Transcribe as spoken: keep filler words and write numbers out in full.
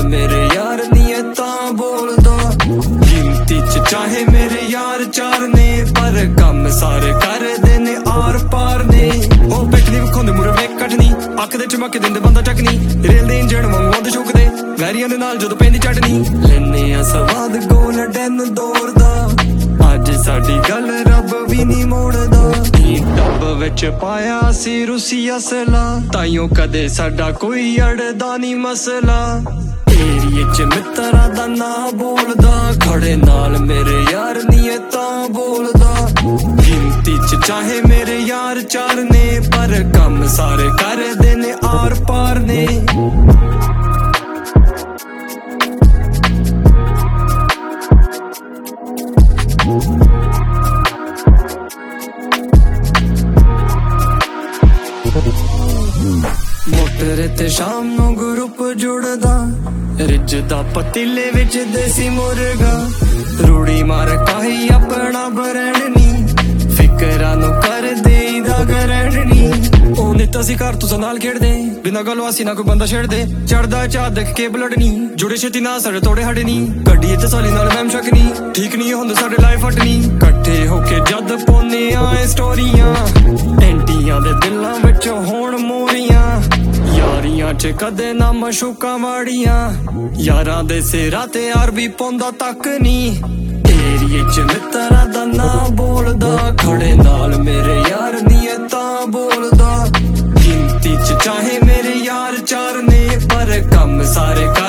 मेरे यार नी है तां बोलदा। गिनती च चाहे मेरे यार चार ने पर कम सारे कर देने आर पार ने। ओ पिछली विखाउंदे मुरे वे कटनी अख दे चमक दिंदे बंदा टकनी रेल दे इंजन वांगू आंदे चुकदे वैरियां दे नाल जदों पैंदी चटनी। लैने आ स्वाद गोल डैन दौर दा अज साडी गल रब भी नी मोड़दा। टब विच पाया सी रूसी असला ताइयों कदे साडा कोई अड़दा नी मसला। एरिये च मित्तरा दा ना बोलदा खड़े नाल मेरे यार नी है तां बोलदा। गिनती च चाहे मेरे यार चार ने पर कम सारे कर देने आर पार ने। मोटर ते शाम नू ग्रुप जुड़दा रिजदा पतीले विच देसी मुर्गा। रूड़ी मार काही अपना बरड़नी फिकरा नू कर देईदा गरड़नी। ओ नित असी घर तुसा नाल खेड़दे बिना गल वासी ना कोई बंदा छेड़दे। चढ़दा चाह देख के बलड़नी जुड़े छेती ना साढ़े तोड़े हटनी। गड्डी च साली नाल मैम शकनी ठीक नहीं हुंदे साढ़े लाइफ हटनी। कट्ठे होके जद पोने आए स्टोरियां एंटियां दे दिलां विच होण मोरियां। यारियां च कदे ना मशूका माड़ियां यारां दे सिरा ते यार भी पौंदा तक नी। एरिये च मित्तरा दा ना बोलदा खड़े नाल मेरे यार नी है तां बोलदा। गिनती च चाहे मेरे यार चार ने पर कम सारे कर